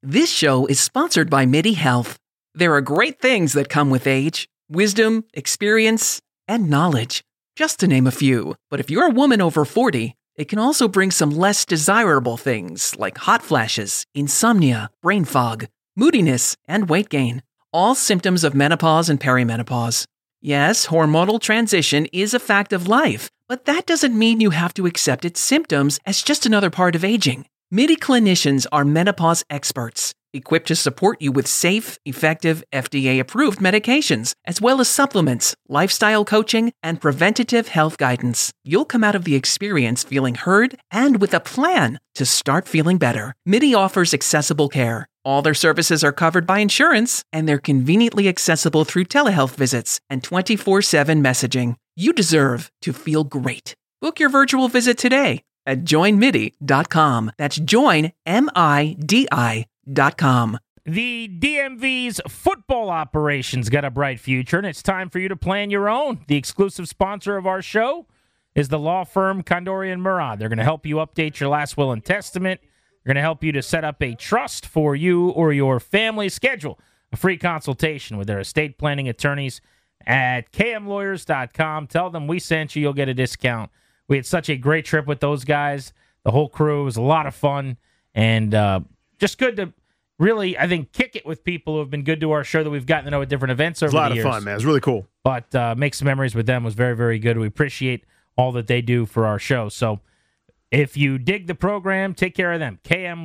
This show is sponsored by MIDI Health. There are great things that come with age: wisdom, experience, and knowledge, just to name a few. But if you're a woman over 40, it can also bring some less desirable things like hot flashes, insomnia, brain fog, moodiness, and weight gain. All symptoms of menopause and perimenopause. Yes, hormonal transition is a fact of life, but that doesn't mean you have to accept its symptoms as just another part of aging. MIDI clinicians are menopause experts, equipped to support you with safe, effective, FDA-approved medications, as well as supplements, lifestyle coaching, and preventative health guidance. You'll come out of the experience feeling heard and with a plan to start feeling better. MIDI offers accessible care. All their services are covered by insurance, and they're conveniently accessible through telehealth visits and 24/7 messaging. You deserve to feel great. Book your virtual visit today at joinmidi.com. That's joinmidi.com. The DMV's football operations got a bright future, and it's time for you to plan your own. The exclusive sponsor of our show is the law firm Condori & Murad. They're going to help you update your last will and testament. They're going to help you to set up a trust for you or your family. Schedule a free consultation with their estate planning attorneys at kmlawyers.com. Tell them we sent you. You'll get a discount. We had such a great trip with those guys. The whole crew was a lot of fun, and just good to really, I think, kick it with people who have been good to our show that we've gotten to know at different events over the years. It was a lot of fun, man. It was really cool. But make some memories with them was very, very good. We appreciate all that they do for our show. So if you dig the program, take care of them.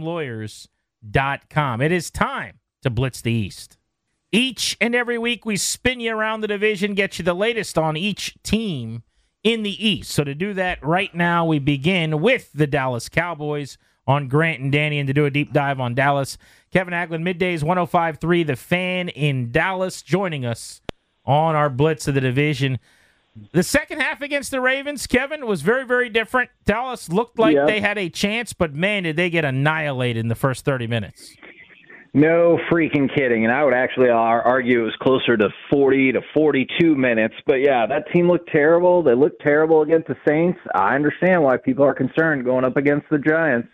kmlawyers.com. It is time to blitz the East. Each and every week, we spin you around the division, get you the latest on each team in the East. So to do that right now, we begin with the Dallas Cowboys on Grant and Danny. And to do a deep dive on Dallas, Kevin Haglund, middays 105.3, The Fan in Dallas, joining us on our blitz of the division. The second half against the Ravens, Kevin, was very, very different. Dallas looked like they had a chance, but, man, did they get annihilated in the first 30 minutes. No freaking kidding. And I would actually argue it was closer to 40 to 42 minutes. But, yeah, that team looked terrible. They looked terrible against the Saints. I understand why people are concerned going up against the Giants.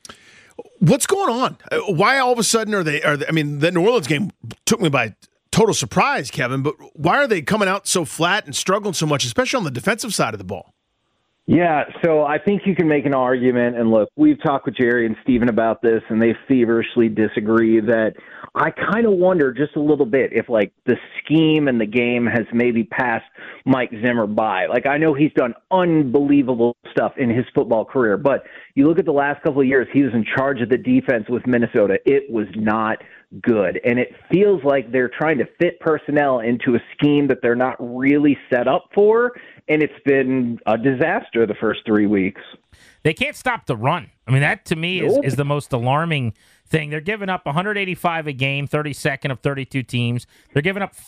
What's going on? Why all of a sudden are they I mean, the New Orleans game took me by total surprise, Kevin, but why are they coming out so flat and struggling so much, especially on the defensive side of the ball? Yeah, so I think you can make an argument, and look, we've talked with Jerry and Steven about this, and they feverishly disagree that I kind of wonder just a little bit if, like, the scheme and the game has maybe passed Mike Zimmer by. Like, I know he's done unbelievable stuff in his football career, but you look at the last couple of years, he was in charge of the defense with Minnesota. It was not good, and it feels like they're trying to fit personnel into a scheme that they're not really set up for, and it's been a disaster the first 3 weeks. They can't stop the run. I mean, that to me is the most alarming thing. They're giving up 185 a game, 32nd of 32 teams. They're giving up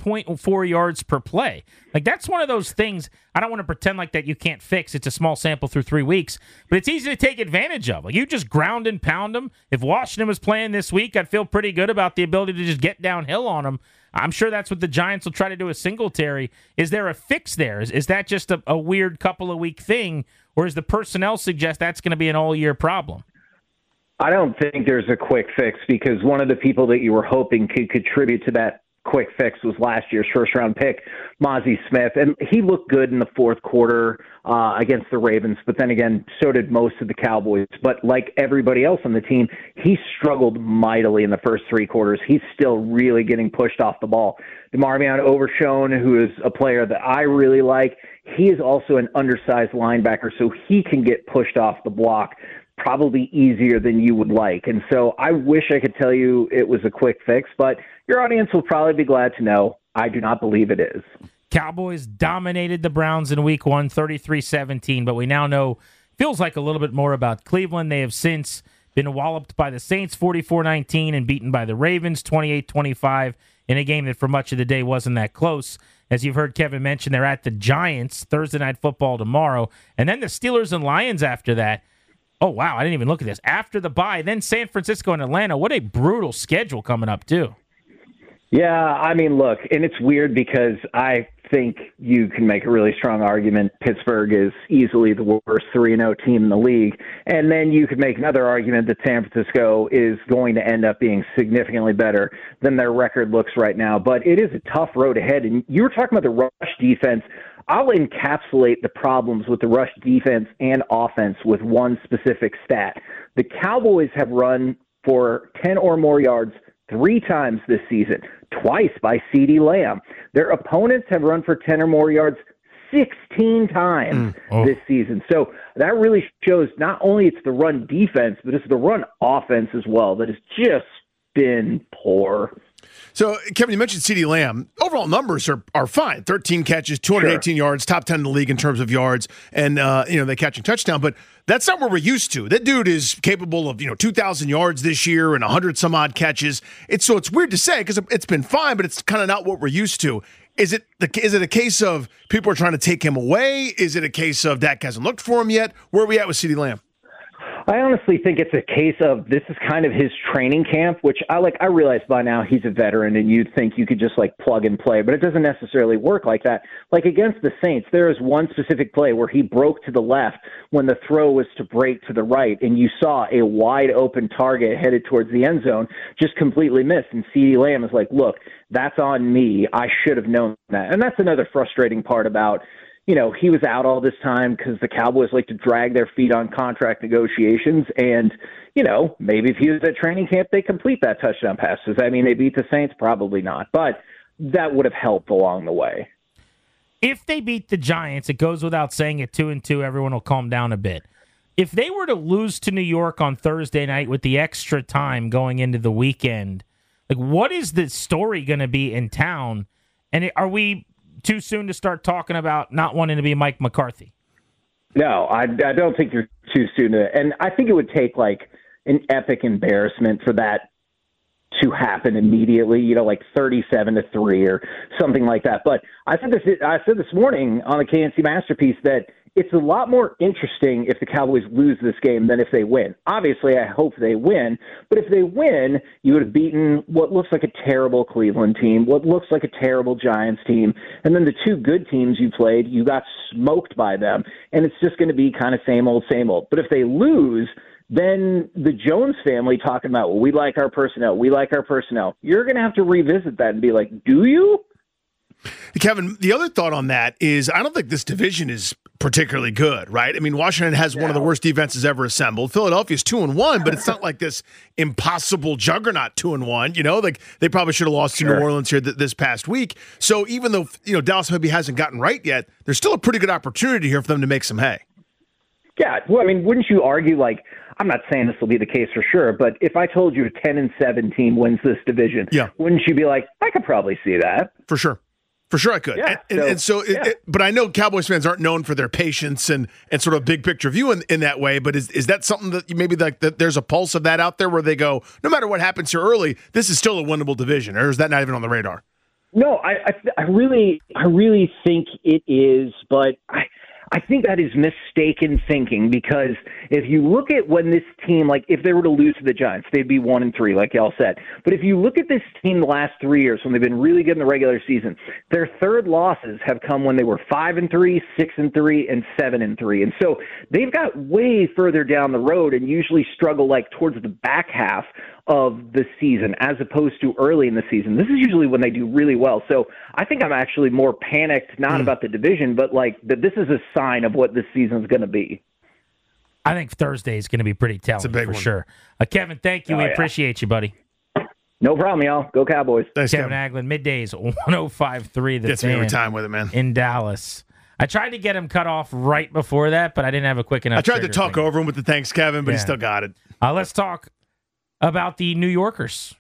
5.4 yards per play. Like, that's one of those things I don't want to pretend like that you can't fix. It's a small sample through 3 weeks, but it's easy to take advantage of. Like, you just ground and pound them. If Washington was playing this week, I'd feel pretty good about the ability to just get downhill on them. I'm sure that's what the Giants will try to do with Singletary. Is there a fix there? Is that just a weird couple of week thing, or is the personnel suggest that's going to be an all-year problem? I don't think there's a quick fix, because one of the people that you were hoping could contribute to that quick fix was last year's first-round pick, Mozzie Smith. And he looked good in the fourth quarter against the Ravens, but then again, so did most of the Cowboys. But like everybody else on the team, he struggled mightily in the first 3 quarters. He's still really getting pushed off the ball. DeMarvion Overshown, who is a player that I really like, he is also an undersized linebacker, so he can get pushed off the block probably easier than you would like. And so I wish I could tell you it was a quick fix, but your audience will probably be glad to know I do not believe it is. Cowboys dominated the Browns in week 1, 33-17, but we now know, feels like a little bit more about Cleveland. They have since been walloped by the Saints 44-19 and beaten by the Ravens 28-25 in a game that for much of the day wasn't that close. As you've heard Kevin mention, they're at the Giants Thursday Night Football tomorrow, and then the Steelers and Lions after that. Oh, wow, I didn't even look at this. After the bye, then San Francisco and Atlanta. What a brutal schedule coming up, too. Yeah, I mean, look, and it's weird because I think you can make a really strong argument Pittsburgh is easily the worst 3-0 team in the league. And then you could make another argument that San Francisco is going to end up being significantly better than their record looks right now. But it is a tough road ahead. And you were talking about the rush defense. I'll encapsulate the problems with the rush defense and offense with one specific stat. The Cowboys have run for 10 or more yards 3 times this season, twice by CeeDee Lamb. Their opponents have run for 10 or more yards 16 times this season. So that really shows not only it's the run defense, but it's the run offense as well that has just been poor. So, Kevin, you mentioned CeeDee Lamb. Overall numbers are fine. 13 catches, 218 yards, top 10 in the league in terms of yards, and they catching touchdown. But that's not what we're used to. That dude is capable of 2,000 yards this year and 100 some odd catches. It's weird to say because it's been fine, but it's kind of not what we're used to. Is it a case of people are trying to take him away? Is it a case of Dak hasn't looked for him yet? Where are we at with CeeDee Lamb? I honestly think it's a case of this is kind of his training camp, which I realize by now he's a veteran and you'd think you could just plug and play, but it doesn't necessarily work like that. Like against the Saints, there is one specific play where he broke to the left when the throw was to break to the right, and you saw a wide open target headed towards the end zone just completely missed. And CeeDee Lamb is like, look, that's on me. I should have known that. And that's another frustrating part about he was out all this time because the Cowboys like to drag their feet on contract negotiations. And, maybe if he was at training camp, they complete that touchdown pass. Does that mean they beat the Saints? Probably not. But that would have helped along the way. If they beat the Giants, it goes without saying at 2-2, everyone will calm down a bit. If they were to lose to New York on Thursday night with the extra time going into the weekend, what is the story going to be in town? And are we too soon to start talking about not wanting to be Mike McCarthy? No, I don't think you're too soon to. And I think it would take an epic embarrassment for that to happen immediately, 37-3 or something like that. But I said this morning on the KNC Masterpiece that it's a lot more interesting if the Cowboys lose this game than if they win. Obviously, I hope they win, but if they win, you would have beaten what looks like a terrible Cleveland team, what looks like a terrible Giants team, and then the two good teams you played, you got smoked by them, and it's just going to be kind of same old, same old. But if they lose, then the Jones family talking about, well, we like our personnel, you're going to have to revisit that and be like, do you? Kevin, the other thought on that is I don't think this division is particularly good, right? I mean, Washington has one of the worst defenses ever assembled. Philadelphia's 2-1, but it's not like this impossible juggernaut 2-1. They probably should have lost to New Orleans here this past week. So even though Dallas maybe hasn't gotten right yet, there's still a pretty good opportunity here for them to make some hay. Yeah, well, I mean, wouldn't you argue I'm not saying this will be the case for sure, but if I told you a 10-7 team wins this division, wouldn't you be like, I could probably see that? For sure. For sure I could. Yeah, but I know Cowboys fans aren't known for their patience and sort of big picture view in that way, but is that something that maybe that there's a pulse of that out there where they go, no matter what happens here early, this is still a winnable division, or is that not even on the radar? No, I really think it is, but I think that is mistaken thinking because if you look at when this team, if they were to lose to the Giants, they'd be 1-3, like y'all said. But if you look at this team the last 3 years when they've been really good in the regular season, their third losses have come when they were 5-3, 6-3, and 7-3. And so they've got way further down the road and usually struggle towards the back half of the season as opposed to early in the season. This is usually when they do really well. So I think I'm actually more panicked, not about the division, but that this is a sign of what this season is going to be. I think Thursday is going to be pretty telling for sure. Kevin, thank you. We appreciate you, buddy. No problem, y'all. Go Cowboys. Thanks, Kevin Hagelin, middays, 105.3. Gets me every time with it, man. In Dallas. I tried to get him cut off right before that, but I didn't have a quick enough. I tried to talk over him with the thanks, Kevin, but he still got it. Let's talk about the New Yorkers.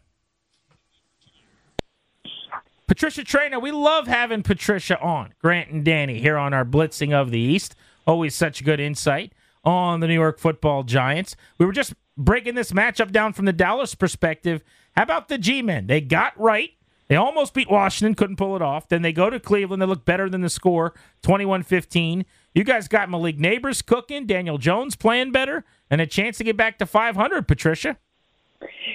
Patricia Traynor, we love having Patricia on. Grant and Danny here on our Blitzing of the East. Always such good insight on the New York Football Giants. We were just breaking this matchup down from the Dallas perspective. How about the G-men? They got right. They almost beat Washington, couldn't pull it off. Then they go to Cleveland. They look better than the score, 21-15. You guys got Malik Neighbors cooking, Daniel Jones playing better, and a chance to get back to 500, Patricia.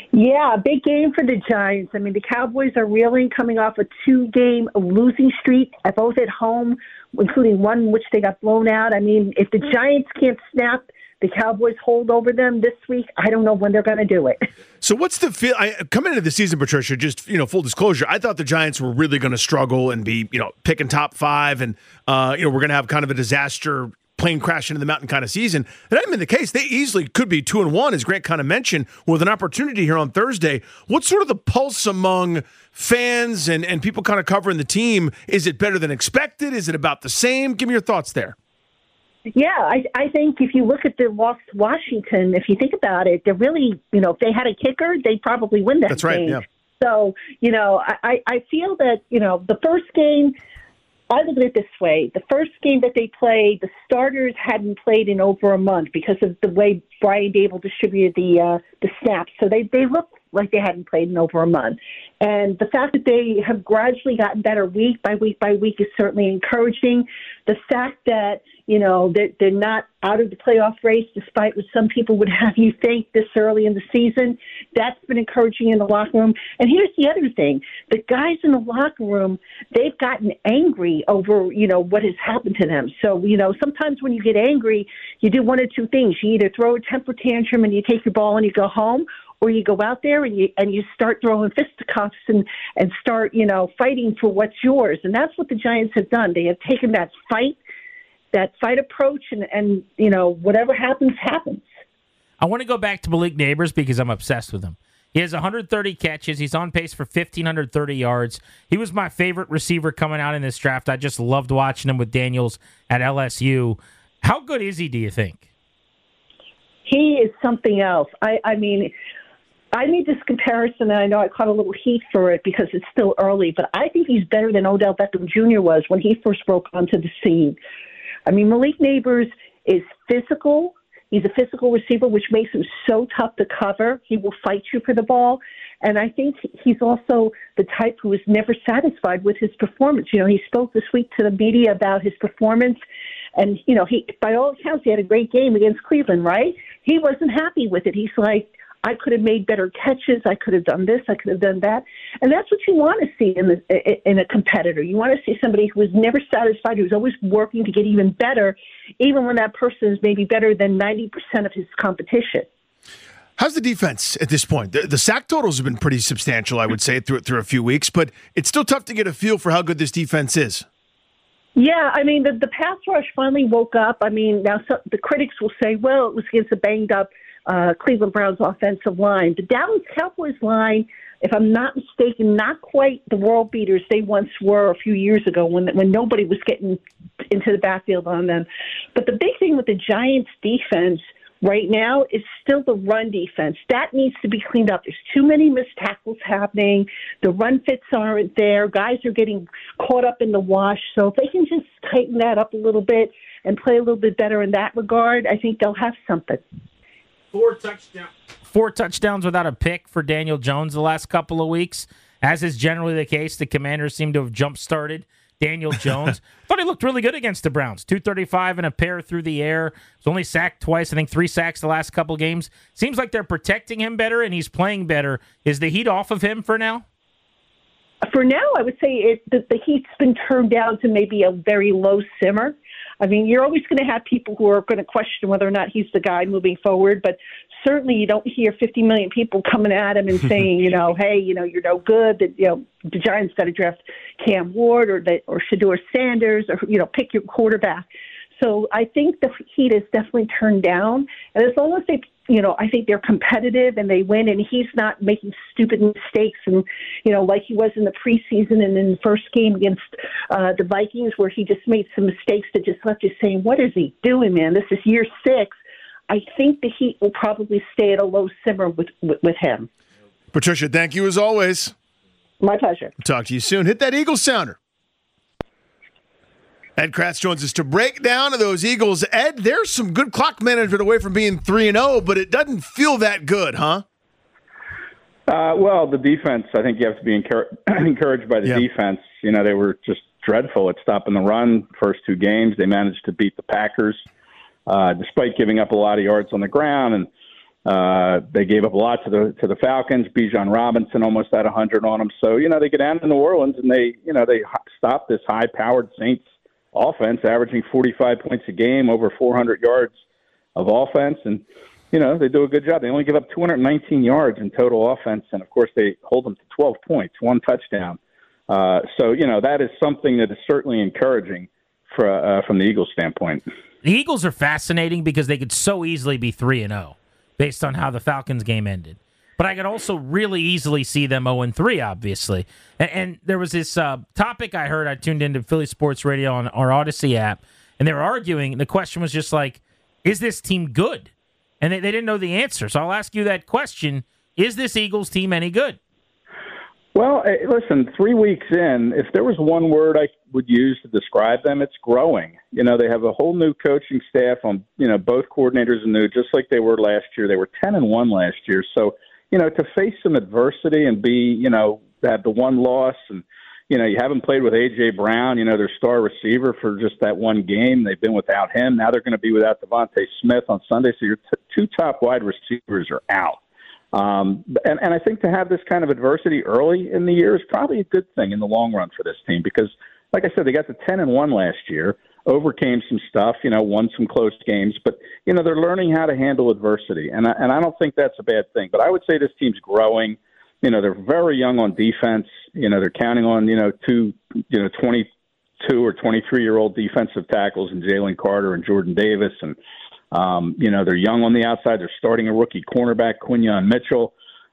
Yeah, big game for the Giants. I mean, the Cowboys are reeling, coming off a 2-game losing streak, both at home, including one in which they got blown out. I mean, if the Giants can't snap the Cowboys hold over them this week, I don't know when they're going to do it. So what's the feel? Coming into the season, Patricia, just, full disclosure, I thought the Giants were really going to struggle and be, picking top 5 and, we're going to have kind of a disaster plane crash into the mountain kind of season. That hasn't been the case. They easily could be 2-1, as Grant kind of mentioned, with an opportunity here on Thursday. What's sort of the pulse among fans and people kind of covering the team? Is it better than expected? Is it about the same? Give me your thoughts there. Yeah, I think if you look at the loss to Washington, if you think about it, they're really, if they had a kicker, they'd probably win that game. That's right, yeah. So, I feel that, the first game, I look at it this way. The first game that they played, the starters hadn't played in over a month because of the way Brian Dable distributed the snaps. So they looked like they hadn't played in over a month. And the fact that they have gradually gotten better week by week by week is certainly encouraging. The fact that, they're not out of the playoff race, despite what some people would have you think this early in the season, that's been encouraging in the locker room. And here's the other thing. The guys in the locker room, they've gotten angry over, what has happened to them. So, sometimes when you get angry, you do one of two things. You either throw a temper tantrum and you take your ball and you go home, or you go out there and you start throwing fisticuffs and start, fighting for what's yours. And that's what the Giants have done. They have taken that fight approach and whatever happens. I want to go back to Malik Neighbors because I'm obsessed with him. He has 130 catches. He's on pace for 1,530 yards. He was my favorite receiver coming out in this draft. I just loved watching him with Daniels at LSU. How good is he, do you think? He is something else. I mean, I made this comparison, and I know I caught a little heat for it because it's still early, but I think he's better than Odell Beckham Jr. was when he first broke onto the scene. I mean, Malik Neighbors is physical. He's a physical receiver, which makes him so tough to cover. He will fight you for the ball. And I think he's also the type who is never satisfied with his performance. He spoke this week to the media about his performance. And, he, by all accounts, he had a great game against Cleveland, right? He wasn't happy with it. He's like, I could have made better catches. I could have done this. I could have done that. And that's what you want to see in a competitor. You want to see somebody who is never satisfied, who's always working to get even better, even when that person is maybe better than 90% of his competition. How's the defense at this point? The sack totals have been pretty substantial, I would say, through a few weeks, but it's still tough to get a feel for how good this defense is. Yeah, I mean, the pass rush finally woke up. I mean, now the critics will say, well, it was against a banged-up Cleveland Browns offensive line. The Dallas Cowboys line, if I'm not mistaken, not quite the world beaters they once were a few years ago when nobody was getting into the backfield on them. But the big thing with the Giants defense right now is still the run defense. That needs to be cleaned up. There's too many missed tackles happening. The run fits aren't there. Guys are getting caught up in the wash. So if they can just tighten that up a little bit and play a little bit better in that regard, I think they'll have something. 4 touchdowns without a pick for Daniel Jones the last couple of weeks. As is generally the case, the Commanders seem to have jump-started Daniel Jones. Thought he looked really good against the Browns. 235 and a pair through the air. He's only sacked twice. I think 3 sacks the last couple of games. Seems like they're protecting him better, and he's playing better. Is the heat off of him for now? For now, I would say the heat's been turned down to maybe a very low simmer. I mean, you're always going to have people who are going to question whether or not he's the guy moving forward, but certainly you don't hear 50 million people coming at him and saying, hey, you're no good, that, the Giants got to draft Cam Ward or Shedeur Sanders or, pick your quarterback. So I think the heat is definitely turned down. And as long as they, I think they're competitive and they win and he's not making stupid mistakes and, like he was in the preseason and in the first game against the Vikings where he just made some mistakes that just left you saying, what is he doing, man? This is year 6. I think the heat will probably stay at a low simmer with him. Patricia, thank you as always. My pleasure. Talk to you soon. Hit that Eagles sounder. Ed Kratz joins us to break down those Eagles. Ed, there's some good clock management away from being 3-0, but it doesn't feel that good, huh? Well, the defense, I think you have to be encouraged by the defense. They were just dreadful at stopping the run. First 2 games, they managed to beat the Packers, despite giving up a lot of yards on the ground. And They gave up a lot to the Falcons. Bijan Robinson almost had 100 on them. So, they get down to New Orleans and they stop this high-powered Saints offense, averaging 45 points a game, over 400 yards of offense. And, they do a good job. They only give up 219 yards in total offense. And, of course, they hold them to 12 points, 1 touchdown. So, that is something that is certainly encouraging from the Eagles' standpoint. The Eagles are fascinating because they could so easily be 3-0 based on how the Falcons game ended. But I could also really easily see them 0-3, obviously. And there was this topic I heard. I tuned into Philly Sports Radio on our Odyssey app, and they were arguing. The question was just like, is this team good? And they didn't know the answer. So I'll ask you that question. Is this Eagles team any good? Well, listen, 3 weeks in, if there was one word I would use to describe them, it's growing. They have a whole new coaching staff on, both coordinators are new, just like they were last year. They were 10-1 last year. So, to face some adversity and be, have the one loss and, you haven't played with A.J. Brown, their star receiver for just that one game. They've been without him. Now they're going to be without Devontae Smith on Sunday. So your two top wide receivers are out. And I think to have this kind of adversity early in the year is probably a good thing in the long run for this team because, like I said, they got to 10-1 last year, overcame some stuff, won some close games, but, they're learning how to handle adversity. And I don't think that's a bad thing. But I would say this team's growing. They're very young on defense. They're counting on, 22 or 23-year-old defensive tackles and Jalen Carter and Jordan Davis. And, they're young on the outside. They're starting a rookie cornerback, Quinyon Mitchell.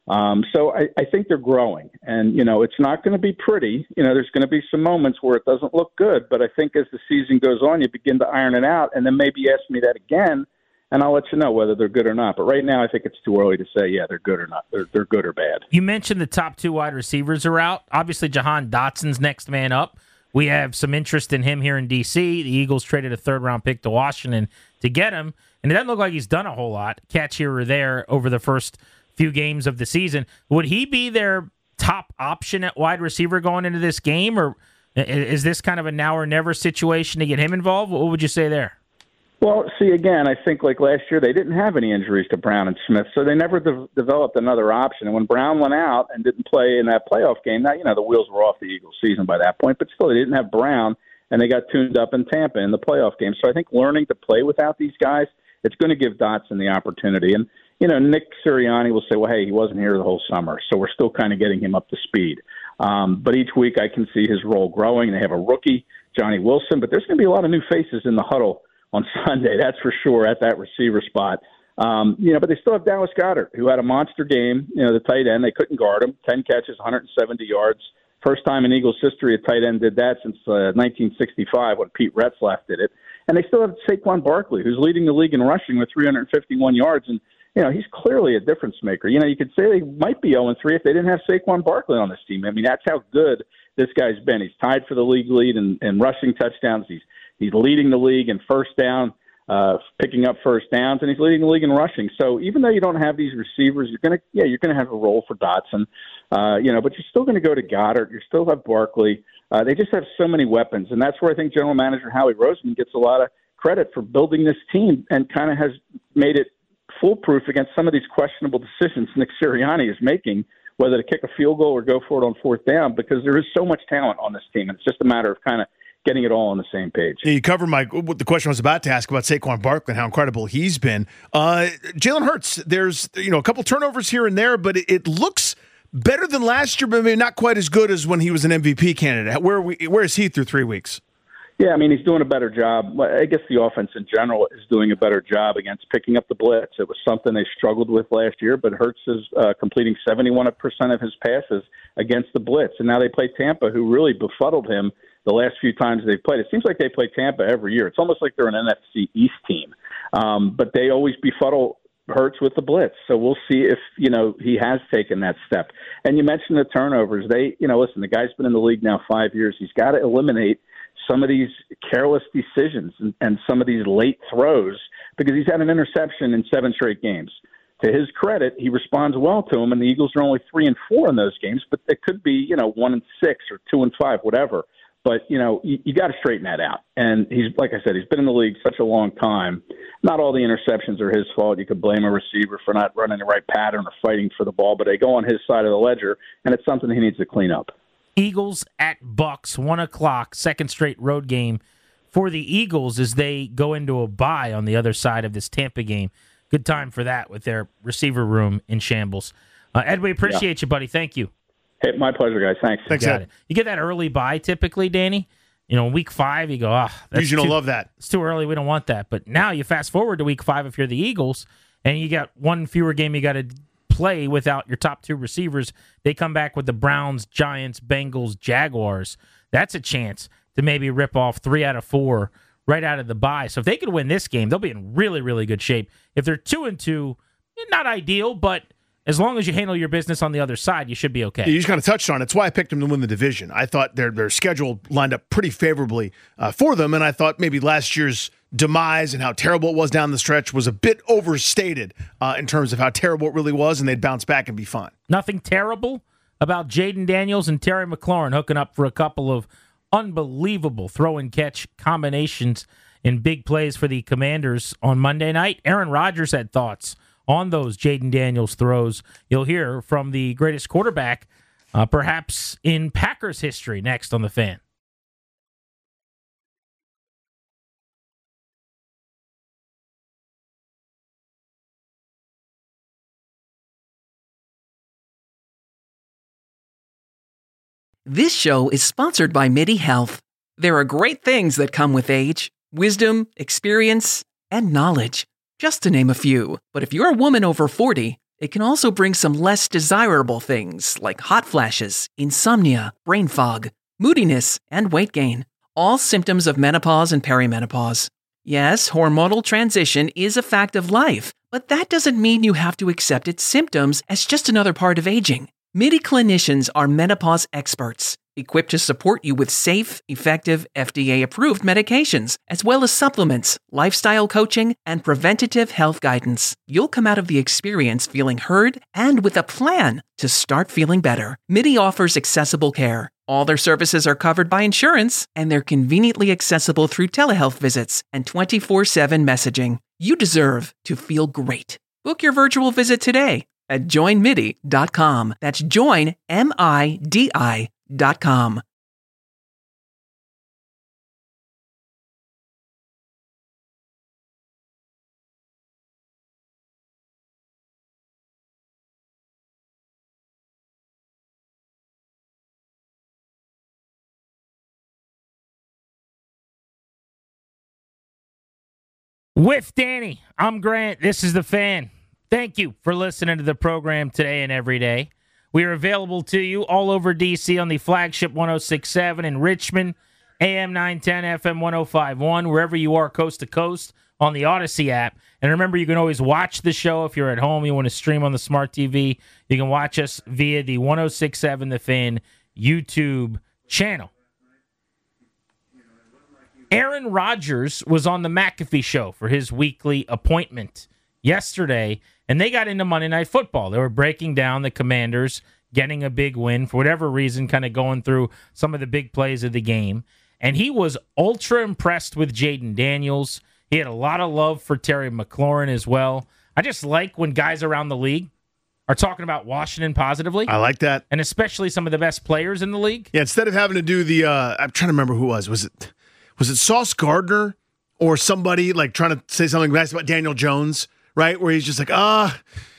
So I think they're growing. And, it's not going to be pretty. There's going to be some moments where it doesn't look good. But I think as the season goes on, you begin to iron it out. And then maybe ask me that again, and I'll let you know whether they're good or not. But right now, I think it's too early to say, yeah, they're good or not. They're good or bad. You mentioned the top 2 wide receivers are out. Obviously, Jahan Dotson's next man up. We have some interest in him here in D.C. The Eagles traded a 3rd-round pick to Washington to get him, and it doesn't look like he's done a whole lot, catch here or there, over the first few games of the season. Would he be their top option at wide receiver going into this game, or is this kind of a now or never situation to get him involved? What would you say there? Well, see, again, I think like last year, they didn't have any injuries to Brown and Smith, so they never developed another option. And when Brown went out and didn't play in that playoff game, now, the wheels were off the Eagles' season by that point, but still, they didn't have Brown, and they got tuned up in Tampa in the playoff game. So I think learning to play without these guys, it's going to give Dotson the opportunity. And, Nick Sirianni will say, well, hey, he wasn't here the whole summer, so we're still kind of getting him up to speed. But each week I can see his role growing. They have a rookie, Johnny Wilson, but there's going to be a lot of new faces in the huddle on Sunday, that's for sure, at that receiver spot. But they still have Dallas Goedert, who had a monster game, the tight end. They couldn't guard him, 10 catches, 170 yards. First time in Eagles history a tight end did that since 1965 when Pete Retzlaff did it. And they still have Saquon Barkley, who's leading the league in rushing with 351 yards. And, he's clearly a difference maker. You could say they might be 0-3 if they didn't have Saquon Barkley on this team. I mean, that's how good this guy's been. He's tied for the league lead in rushing touchdowns. He's leading the league in first down, picking up first downs, and he's leading the league in rushing. So even though you don't have these receivers, you're gonna have a role for Dotson, but you're still going to go to Goddard. You still have Barkley. They just have so many weapons, and that's where I think General Manager Howie Roseman gets a lot of credit for building this team and kind of has made it foolproof against some of these questionable decisions Nick Sirianni is making, whether to kick a field goal or go for it on 4th down, because there is so much talent on this team. It's just a matter of kind of getting it all on the same page. Yeah, you covered what the question I was about to ask about Saquon Barkley and how incredible he's been. Jalen Hurts, there's a couple turnovers here and there, but it looks better than last year, but maybe not quite as good as when he was an MVP candidate. Where is he through 3 weeks? Yeah, I mean, he's doing a better job. I guess the offense in general is doing a better job against picking up the blitz. It was something they struggled with last year, but Hurts is completing 71% of his passes against the blitz. And now they play Tampa, who really befuddled him the last few times they've played. It seems like they play Tampa every year. It's almost like they're an NFC East team. But they always befuddle Hurts with the blitz. So we'll see if, he has taken that step. And you mentioned the turnovers. Listen, the guy's been in the league now 5 years. He's got to eliminate some of these careless decisions and some of these late throws because he's had an interception in 7 straight games. To his credit, he responds well to him, and the Eagles are only 3-4 in those games, but it could be, 1-6 or 2-5, whatever. But, you got to straighten that out. And he's, like I said, he's been in the league such a long time. Not all the interceptions are his fault. You could blame a receiver for not running the right pattern or fighting for the ball, but they go on his side of the ledger, and it's something he needs to clean up. Eagles at Bucks, 1 o'clock, second straight road game for the Eagles as they go into a bye on the other side of this Tampa game. Good time for that with their receiver room in shambles. Ed, we appreciate you, buddy. Thank you. Hey, my pleasure, guys. Thanks. Ed. You get that early bye typically, Danny? Week 5, you go, that's you don't love that. It's too early. We don't want that. But now you fast forward to week 5 if you're the Eagles, and you got one fewer game you got to play without your top 2 receivers. They come back with the Browns, Giants, Bengals, Jaguars. That's a chance to maybe rip off 3 out of 4 right out of the bye. So if they could win this game, they'll be in really, really good shape. If they're 2-2, not ideal, but as long as you handle your business on the other side, you should be okay. Yeah, you just kind of touched on it. It's why I picked them to win the division. I thought their schedule lined up pretty favorably for them, and I thought maybe last year's demise and how terrible it was down the stretch was a bit overstated in terms of how terrible it really was, and they'd bounce back and be fine. Nothing terrible about Jaden Daniels and Terry McLaurin hooking up for a couple of unbelievable throw-and-catch combinations in big plays for the Commanders on Monday night. Aaron Rodgers had thoughts on those Jaden Daniels throws. You'll hear from the greatest quarterback, perhaps in Packers history, next on The Fan. This show is sponsored by MIDI Health. There are great things that come with age: wisdom, experience, and knowledge, just to name a few. But if you're a woman over 40, it can also bring some less desirable things like hot flashes, insomnia, brain fog, moodiness, and weight gain, all symptoms of menopause and perimenopause. Yes, hormonal transition is a fact of life, but that doesn't mean you have to accept its symptoms as just another part of aging. MIDI clinicians are menopause experts, equipped to support you with safe, effective, FDA-approved medications, as well as supplements, lifestyle coaching, and preventative health guidance. You'll come out of the experience feeling heard and with a plan to start feeling better. MIDI offers accessible care. All their services are covered by insurance, and they're conveniently accessible through telehealth visits and 24/7 messaging. You deserve to feel great. Book your virtual visit today at joinmidi.com. That's joinmidi.com. With Danny, I'm Grant. This is The Fan. Thank you for listening to the program today and every day. We are available to you all over D.C. on the flagship 106.7 in Richmond, AM 910, FM 105.1, wherever you are coast to coast on the Odyssey app. And remember, you can always watch the show if you're at home. You want to stream on the smart TV. You can watch us via the 106.7 The Fan YouTube channel. Aaron Rodgers was on the McAfee show for his weekly appointment yesterday, and they got into Monday Night Football. They were breaking down the Commanders getting a big win for whatever reason, kind of going through some of the big plays of the game. And he was ultra impressed with Jaden Daniels. He had a lot of love for Terry McLaurin as well. I just like when guys around the league are talking about Washington positively. I like that. And especially some of the best players in the league. Yeah, instead of having to do the, I'm trying to remember who it was. Was it Sauce Gardner or somebody like trying to say something nice about Daniel Jones, right? Where he's just like, I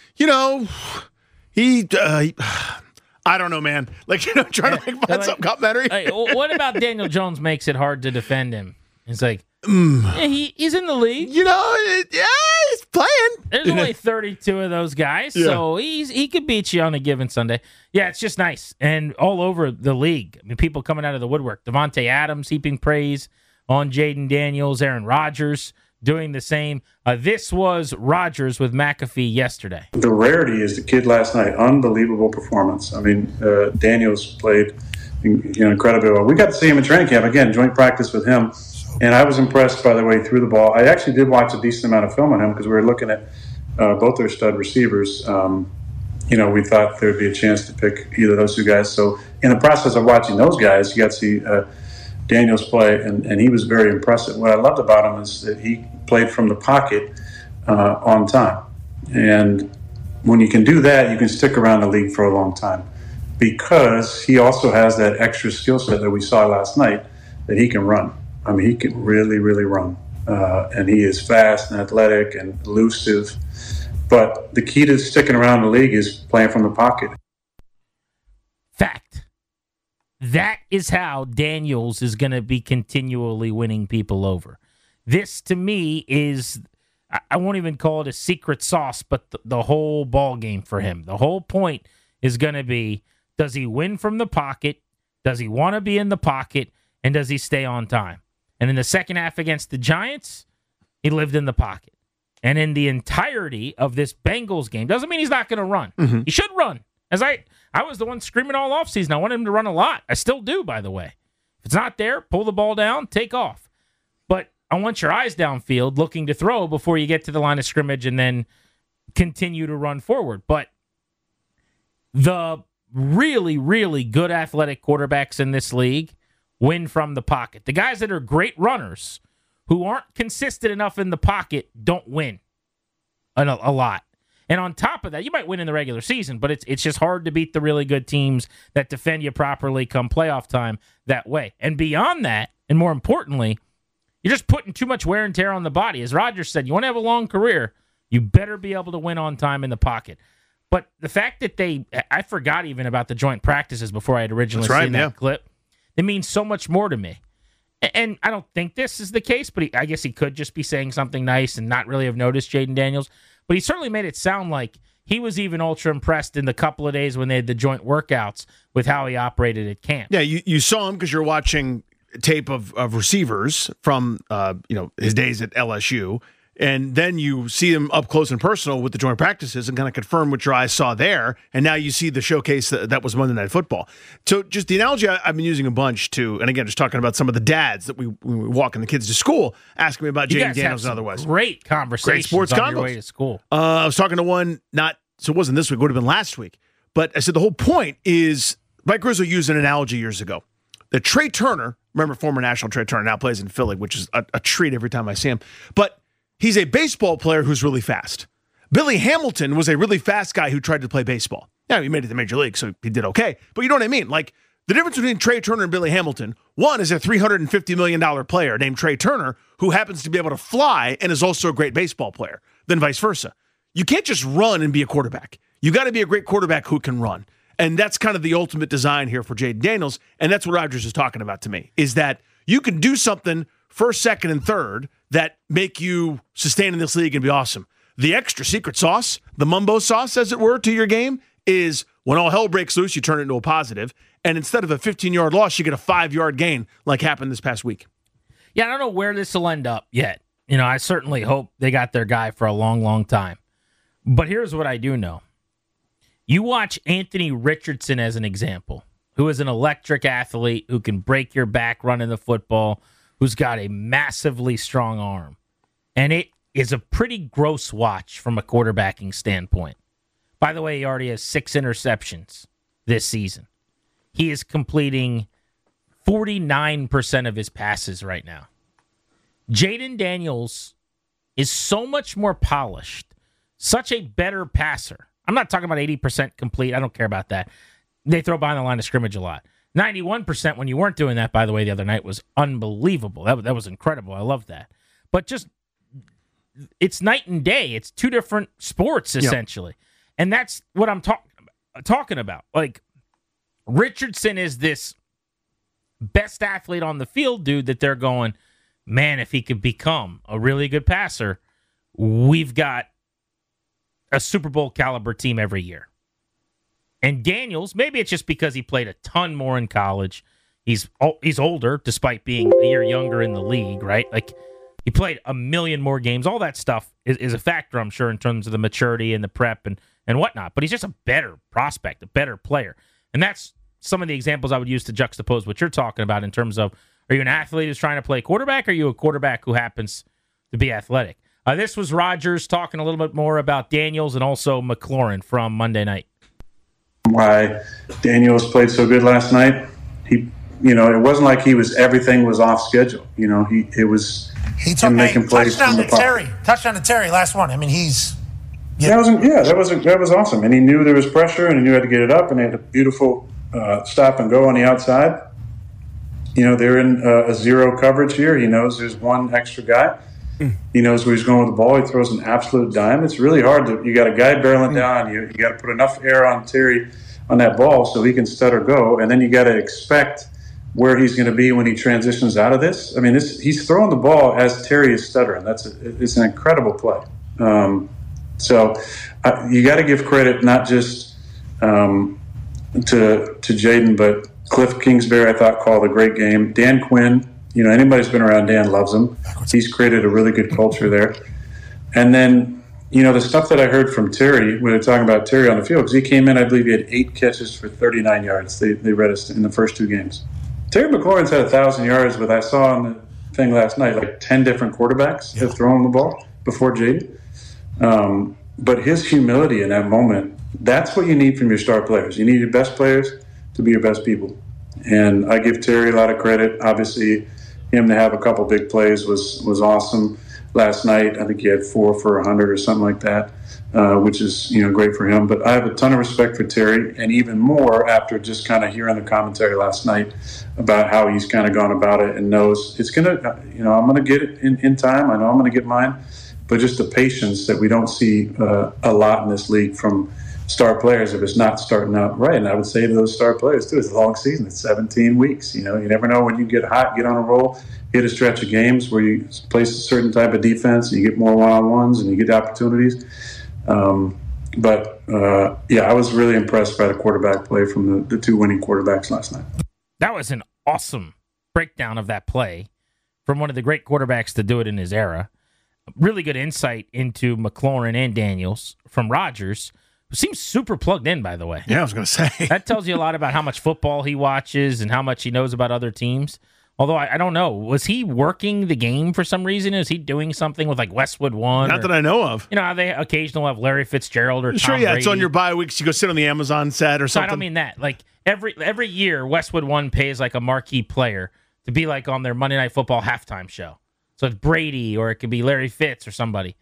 don't know, man. Like, trying to find some complimentary. Hey, what about Daniel Jones makes it hard to defend him? It's like, yeah, he's in the league. He's playing. There's only 32 of those guys, so he could beat you on a given Sunday. Yeah, it's just nice. And all over the league, I mean, people coming out of the woodwork. Devontae Adams heaping praise on Jaden Daniels, Aaron Rodgers doing the same. This was Rodgers with McAfee yesterday. The rarity is the kid last night. Unbelievable performance. I mean, Daniels played incredibly well. We got to see him in training camp. Again, joint practice with him. And I was impressed, by the way, through the ball. I actually did watch a decent amount of film on him because we were looking at both their stud receivers. We thought there would be a chance to pick either of those two guys. So in the process of watching those guys, you got to see Daniels play, and he was very impressive. What I loved about him is that he played from the pocket on time. And when you can do that, you can stick around the league for a long time, because he also has that extra skill set that we saw last night, that he can run. I mean, he can really, really run. And he is fast and athletic and elusive. But the key to sticking around the league is playing from the pocket. Fact. That is how Daniels is going to be continually winning people over. This, to me, is, I won't even call it a secret sauce, but the whole ball game for him. The whole point is going to be, does he win from the pocket? Does he want to be in the pocket? And does he stay on time? And in the second half against the Giants, he lived in the pocket. And in the entirety of this Bengals game, doesn't mean he's not going to run. Mm-hmm. He should run. As I was the one screaming all offseason. I wanted him to run a lot. I still do, by the way. If it's not there, pull the ball down, take off. But I want your eyes downfield looking to throw before you get to the line of scrimmage and then continue to run forward. But the really, really good athletic quarterbacks in this league win from the pocket. The guys that are great runners who aren't consistent enough in the pocket don't win a lot. And on top of that, you might win in the regular season, but it's just hard to beat the really good teams that defend you properly come playoff time that way. And beyond that, and more importantly, you're just putting too much wear and tear on the body. As Rodgers said, you want to have a long career, you better be able to win on time in the pocket. But the fact that I forgot even about the joint practices before I had originally seen that clip. It means so much more to me. And I don't think this is the case, but I guess he could just be saying something nice and not really have noticed Jayden Daniels. But he certainly made it sound like he was even ultra impressed in the couple of days when they had the joint workouts with how he operated at camp. Yeah, you saw him because you're watching tape of receivers from his days at LSU. And then you see him up close and personal with the joint practices and kind of confirm what your eyes saw there. And now you see the showcase that was Monday Night Football. So just the analogy I've been using a bunch to, and again, just talking about some of the dads that we walking the kids to school, asking me about Jayden Daniels and otherwise. Great conversations sports on combos. Your way to school. I was talking to one, so it wasn't this week, it would have been last week. But I said the whole point is, Mike Rizzo used an analogy years ago. That Trey Turner, remember former national Trey Turner, now plays in Philly, which is a treat every time I see him. But he's a baseball player who's really fast. Billy Hamilton was a really fast guy who tried to play baseball. Yeah, he made it to Major League, so he did okay. But you know what I mean? Like, the difference between Trey Turner and Billy Hamilton, one is a $350 million player named Trey Turner who happens to be able to fly and is also a great baseball player, then vice versa. You can't just run and be a quarterback. You got to be a great quarterback who can run. And that's kind of the ultimate design here for Jayden Daniels, and that's what Rodgers is talking about to me, is that you can do something first, second, and third that make you sustain in this league and be awesome. The extra secret sauce, the mumbo sauce, as it were, to your game is when all hell breaks loose, you turn it into a positive. And instead of a 15-yard loss, you get a 5-yard gain like happened this past week. Yeah, I don't know where this will end up yet. I certainly hope they got their guy for a long, long time. But here's what I do know. You watch Anthony Richardson as an example, who is an electric athlete, who can break your back running the football, who's got a massively strong arm. And it is a pretty gross watch from a quarterbacking standpoint. By the way, he already has 6 interceptions this season. He is completing 49% of his passes right now. Jayden Daniels is so much more polished, such a better passer. I'm not talking about 80% complete. I don't care about that. They throw behind the line of scrimmage a lot. 91% when you weren't doing that, by the way, the other night was unbelievable. That was incredible. I love that. But just, it's night and day. It's two different sports, essentially. Yep. And that's what I'm talking about. Like, Richardson is this best athlete on the field dude that they're going, man, if he could become a really good passer, we've got a Super Bowl caliber team every year. And Daniels, maybe it's just because he played a ton more in college. He's older, despite being a year younger in the league, right? Like, he played a million more games. All that stuff is a factor, I'm sure, in terms of the maturity and the prep and whatnot. But he's just a better prospect, a better player. And that's some of the examples I would use to juxtapose what you're talking about in terms of, are you an athlete who's trying to play quarterback, or are you a quarterback who happens to be athletic? This was Rodgers talking a little bit more about Daniels and also McLaurin from Monday night. Why Daniels played so good last night, he it wasn't like everything was off schedule. It was him making plays from the pocket. Touchdown to Terry, last one. I mean, that was awesome. And he knew there was pressure, and he knew how to get it up, and they had a beautiful stop and go on the outside. They're in a zero coverage here. He knows there's one extra guy. He knows where he's going with the ball. He throws an absolute dime. It's really hard you got a guy barreling down on you. You got to put enough air on Terry on that ball so he can stutter go, and then you got to expect where he's going to be when he transitions out of this. I mean, he's throwing the ball as Terry is stuttering. It's an incredible play. So you got to give credit not just to Jayden, but Cliff Kingsbury, I thought, called a great game. Dan Quinn, anybody who's been around Dan loves him. He's created a really good culture there. And then, the stuff that I heard from Terry, when they're talking about Terry on the field, because he came in, I believe he had 8 catches for 39 yards. They read us in the first 2 games. Terry McLaurin's had 1,000 yards, but I saw on the thing last night, like 10 different quarterbacks have thrown the ball before Jayden. But his humility in that moment, that's what you need from your star players. You need your best players to be your best people. And I give Terry a lot of credit. Obviously, him to have a couple big plays was awesome last night. I think he had 4 for 100 or something like that, which is great for him. But I have a ton of respect for Terry, and even more after just kind of hearing the commentary last night about how he's kind of gone about it and knows it's going to, I'm going to get it in time. I know I'm going to get mine. But just the patience that we don't see a lot in this league from star players if it's not starting out right. And I would say to those star players, too, it's a long season. It's 17 weeks. You never know when you get hot, get on a roll, hit a stretch of games where you place a certain type of defense, and you get more one-on-ones, and you get opportunities. But I was really impressed by the quarterback play from the 2 winning quarterbacks last night. That was an awesome breakdown of that play from one of the great quarterbacks to do it in his era. Really good insight into McLaurin and Daniels from Rodgers, who seems super plugged in, by the way. Yeah, I was going to say. That tells you a lot about how much football he watches and how much he knows about other teams. Although, I don't know. Was he working the game for some reason? Is he doing something with, like, Westwood One? Not that I know of. How they occasionally have Larry Fitzgerald or Tom Brady. It's on your bye weeks. You go sit on the Amazon set or something. I don't mean that. Like, every year, Westwood One pays, like, a marquee player to be, like, on their Monday Night Football halftime show. So it's Brady, or it could be Larry Fitz or somebody.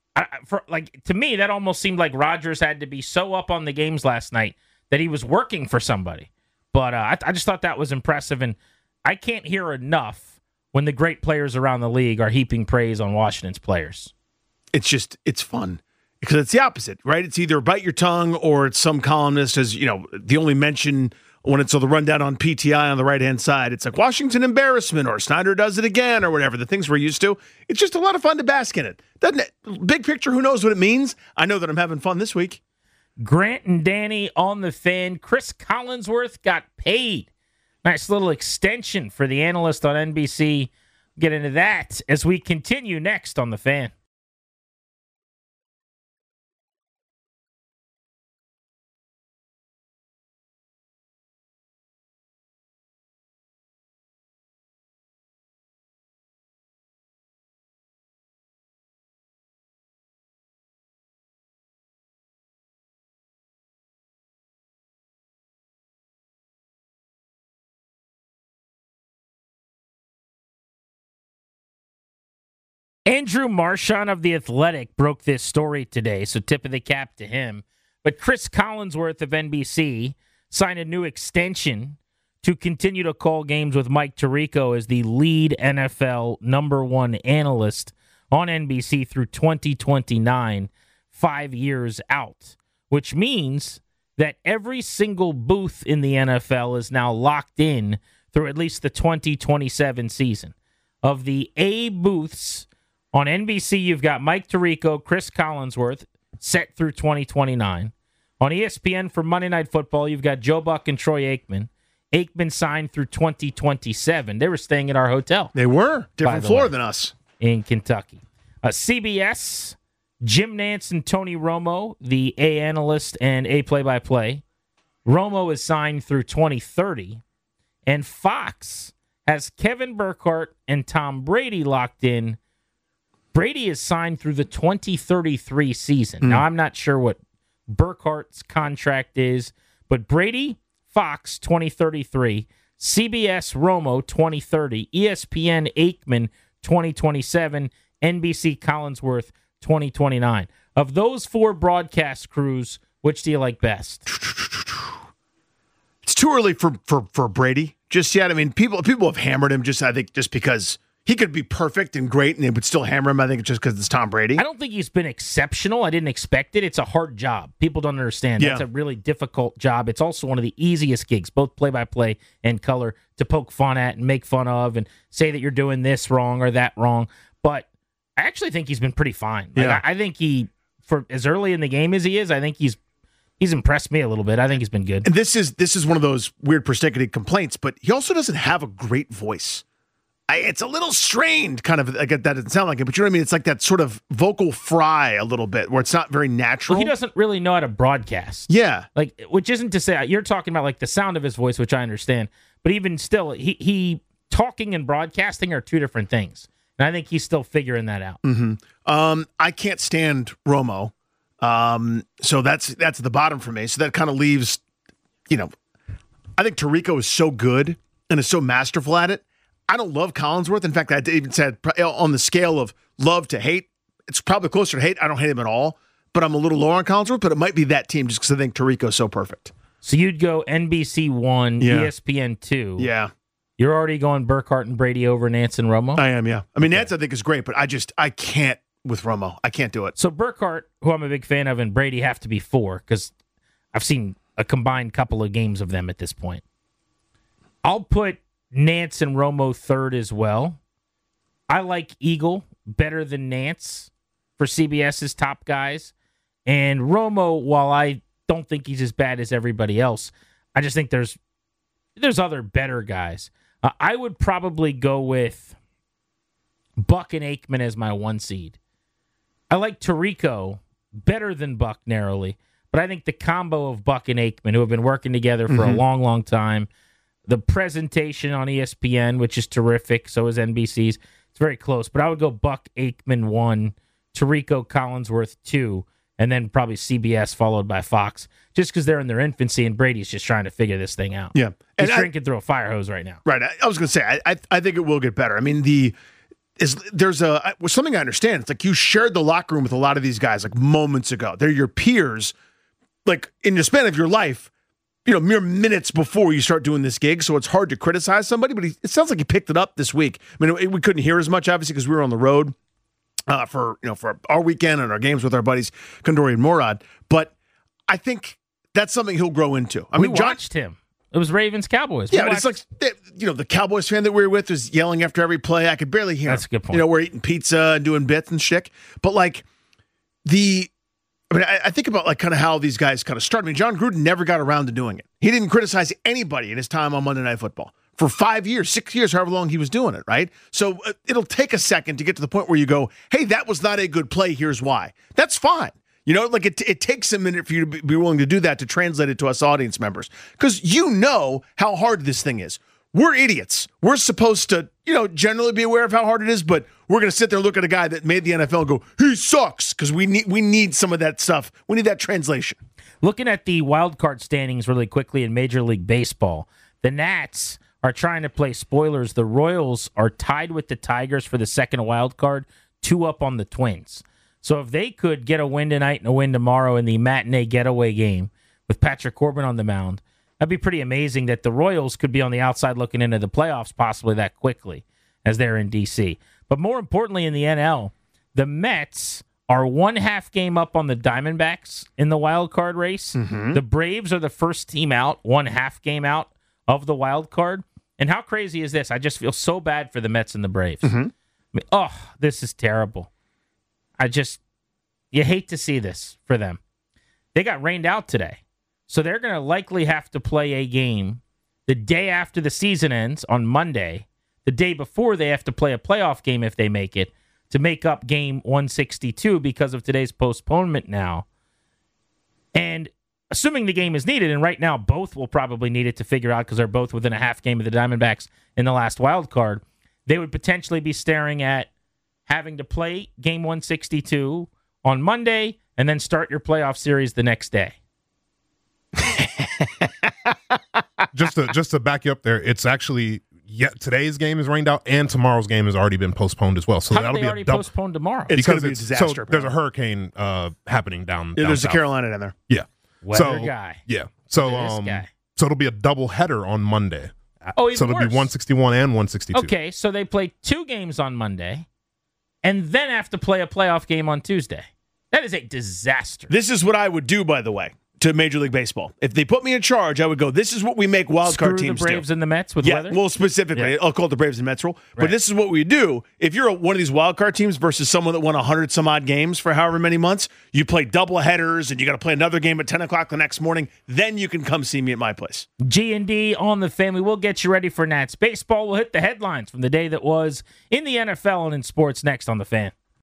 To me, that almost seemed like Rodgers had to be so up on the games last night that he was working for somebody. But I just thought that was impressive, and I can't hear enough when the great players around the league are heaping praise on Washington's players. It's fun because it's the opposite, right? It's either bite your tongue or it's some columnist as the only mention when it's on the rundown on PTI on the right-hand side. It's like Washington embarrassment or Snyder does it again or whatever, the things we're used to. It's just a lot of fun to bask in it. Doesn't it? Big picture, who knows what it means? I know that I'm having fun this week. Grant and Danny on the Fan. Chris Collinsworth got paid. Nice little extension for the analyst on NBC. Get into that as we continue next on the Fan. Andrew Marchand of The Athletic broke this story today, so tip of the cap to him. But Chris Collinsworth of NBC signed a new extension to continue to call games with Mike Tirico as the lead NFL #1 analyst on NBC through 2029, 5 years out, which means that every single booth in the NFL is now locked in through at least the 2027 season. Of the A booths on NBC, you've got Mike Tirico, Chris Collinsworth, set through 2029. On ESPN for Monday Night Football, you've got Joe Buck and Troy Aikman. Aikman signed through 2027. They were staying at our hotel. They were. Different floor than us. In Kentucky. CBS, Jim Nantz and Tony Romo, the A analyst and A play-by-play. Romo is signed through 2030. And Fox has Kevin Burkhardt and Tom Brady locked in. Brady is signed through the 2033 season. Now, I'm not sure what Burkhardt's contract is, but Brady, Fox, 2033, CBS Romo 2030, ESPN Aikman 2027, NBC Collinsworth 2029. Of those 4 broadcast crews, which do you like best? It's too early for Brady just yet. I mean, people have hammered him just because he could be perfect and great, and they would still hammer him. I think it's just because it's Tom Brady. I don't think he's been exceptional. I didn't expect it. It's a hard job. People don't understand. Yeah. That's a really difficult job. It's also one of the easiest gigs, both play-by-play and color, to poke fun at and make fun of and say that you're doing this wrong or that wrong. But I actually think he's been pretty fine. Yeah. I think for as early in the game as he is, I think he's impressed me a little bit. I think he's been good. And this is one of those weird persnickety complaints, but he also doesn't have a great voice. It's a little strained, kind of. Like, that doesn't sound like it, but you know what I mean? It's like that sort of vocal fry a little bit, where it's not very natural. Well, he doesn't really know how to broadcast. Yeah. Like, which isn't to say, you're talking about like the sound of his voice, which I understand, but even still, he talking and broadcasting are 2 different things. And I think he's still figuring that out. Mm-hmm. I can't stand Romo. So that's at the bottom for me. So that kind of leaves, I think Tirico is so good and is so masterful at it. I don't love Collinsworth. In fact, I even said on the scale of love to hate, it's probably closer to hate. I don't hate him at all, but I'm a little lower on Collinsworth, but it might be that team just because I think Tirico is so perfect. So you'd go NBC 1, Yeah. ESPN 2. Yeah. You're already going Burkhardt and Brady over Nance and Romo? I am, yeah. I mean, Nance I think is great, but I can't with Romo. I can't do it. So Burkhardt, who I'm a big fan of, and Brady have to be 4 because I've seen a combined couple of games of them at this point. I'll put Nance and Romo 3rd as well. I like Eagle better than Nance for CBS's top guys. And Romo, while I don't think he's as bad as everybody else, I just think there's other better guys. I would probably go with Buck and Aikman as my 1 seed. I like Tirico better than Buck narrowly, but I think the combo of Buck and Aikman, who have been working together for a long, long time, the presentation on ESPN, which is terrific, so is NBC's, it's very close. But I would go Buck, Aikman 1, Tirico, Collinsworth 2, and then probably CBS followed by Fox, just because they're in their infancy and Brady's just trying to figure this thing out. Yeah. He's drinking through a fire hose right now. Right. I was going to say, I think it will get better. I mean, there's something I understand. It's like you shared the locker room with a lot of these guys like moments ago. They're your peers, like in the span of your life, mere minutes before you start doing this gig. So it's hard to criticize somebody, but it sounds like he picked it up this week. I mean, we couldn't hear as much, obviously, because we were on the road for our weekend and our games with our buddies, Kandori and Morad. But I think that's something he'll grow into. We watched him. It was Ravens-Cowboys. Yeah, it's like, the Cowboys fan that we were with was yelling after every play. I could barely hear him. That's a good point. We're eating pizza and doing bits and shit. But I think about kind of how these guys kind of started. I mean, John Gruden never got around to doing it. He didn't criticize anybody in his time on Monday Night Football for 5 years, 6 years, however long he was doing it, right? So it'll take a second to get to the point where you go, hey, that was not a good play. Here's why. That's fine. It takes a minute for you to be willing to do that, to translate it to us audience members, because how hard this thing is. We're idiots. We're supposed to, generally be aware of how hard it is, but we're going to sit there and look at a guy that made the NFL and go, he sucks, because we need some of that stuff. We need that translation. Looking at the wild card standings really quickly in Major League Baseball, the Nats are trying to play spoilers. The Royals are tied with the Tigers for the second wild card, 2 up on the Twins. So if they could get a win tonight and a win tomorrow in the matinee getaway game with Patrick Corbin on the mound, that'd be pretty amazing that the Royals could be on the outside looking into the playoffs possibly that quickly as they're in D.C. But more importantly in the NL, the Mets are 1/2 game up on the Diamondbacks in the wild card race. Mm-hmm. The Braves are the first team out, 1/2 game out of the wild card. And how crazy is this? I just feel so bad for the Mets and the Braves. Mm-hmm. This is terrible. You hate to see this for them. They got rained out today. So they're going to likely have to play a game the day after the season ends on Monday, the day before they have to play a playoff game if they make it, to make up game 162 because of today's postponement now. And assuming the game is needed, and right now both will probably need it to figure out because they're both within a half game of the Diamondbacks in the last wild card, they would potentially be staring at having to play game 162 on Monday and then start your playoff series the next day. just to back you up there, it's actually today's game is rained out and tomorrow's game has already been postponed as well. So How that'll did they be already postpone tomorrow? It's going to be a disaster. So there's a hurricane happening down. There's south. a Carolina down there. Yeah. Weather guy. Yeah. So This guy. so it'll be a double header on Monday. Oh, even so it'll worse. be 161 and 162. Okay, so they play 2 games on Monday, and then have to play a playoff game on Tuesday. That is a disaster. This is what I would do, by the way, to Major League Baseball. If they put me in charge, I would go, this is what we make wild card teams the Braves do. and the Mets with Yeah, weather? well, specifically, I'll call it the Braves and Mets rule. But Right. this is what we do. If you're one of these wild card teams versus someone that won 100-some-odd games for however many months, you play double headers and you got to play another game at 10 o'clock the next morning, then you can come see me at my place. G&D on the family. We'll get you ready for Nats baseball. We'll hit the headlines from the day that was in the NFL and in sports next on The Fan.